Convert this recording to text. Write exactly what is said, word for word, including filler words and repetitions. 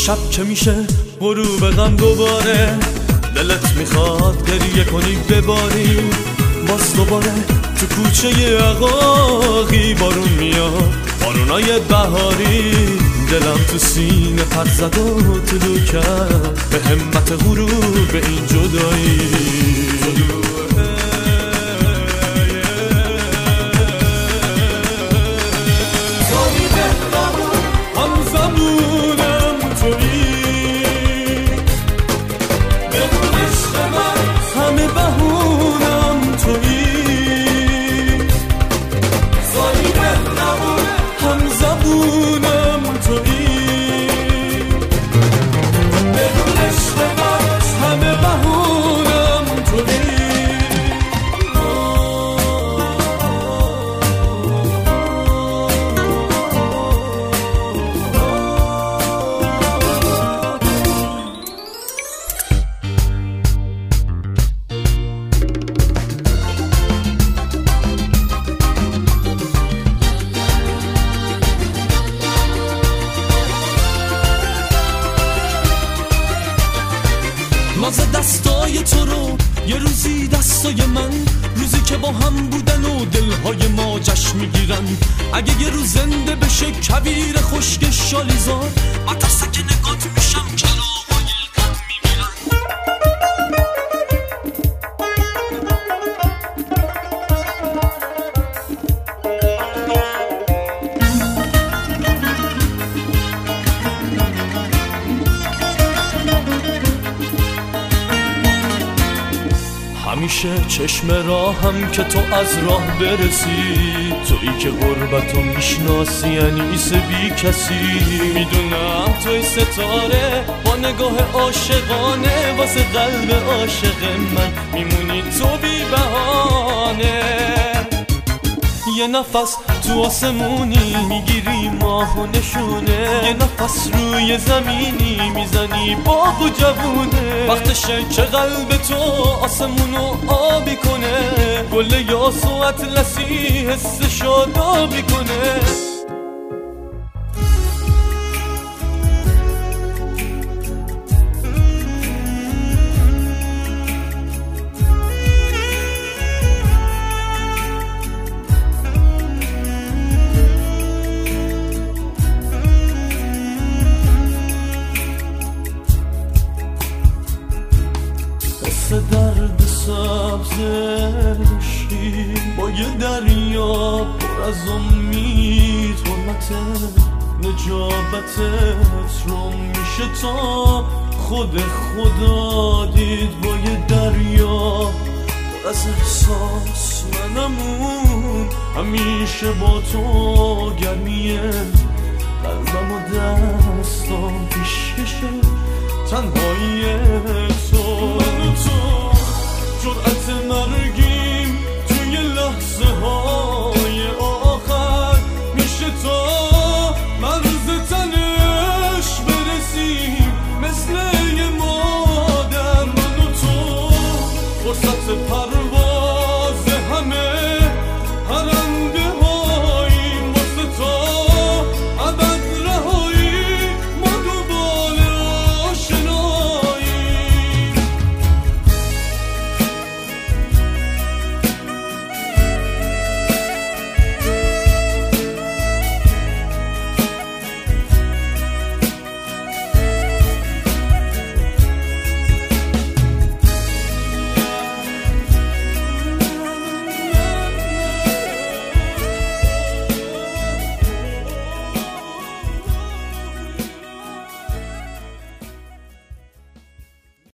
شب که میشه غروب غم دوباره، دلت میخواد گریه کنی بباری، باز دوباره تو کوچه عقاقی بارون میاد، بارونای بهاری. دلم تو سینه پر زد و طلوع کرد به همت غروب این جدایی. ناز دستای تو رو یه روزی دستای من، روزی که با هم بودن و دلهای ما جشن میگیرن. اگه یه روز زنده بشه کویر خشک شالیزار، من تا سکه نگات میشم کلاغای غم میمیرن. همیشه چشم راهم که تو از راه برسی، تویی که غربتو میشناسی انیس بی کسی. میدونم توی ستاره با نگاه عاشقانه، واسه قلب عاشق من میمونی تو بی بهانه. یه نفس تو آسمونی میگیری ماه و نشونه، یه نفس روی زمینی میزنی باغ و جوونه. وقتشه که قلب تو آسمونو آبی کنه، گل یاس و اطلسی حس شادابی کنه. درد سبزشی با یه دریا پر از امید، حرمت نجابتت رو میشه تا خود خدا دید. با یه دریا پر از احساس منمون، همیشه با تو گرمیه قلبم و دستام پیشکشه تنهایی تو. من و تو جرأت مرگیم توی لحظه های آخر، میشه تا مرز تنش برسیم مثل یه مادر. من و تو فرصت پر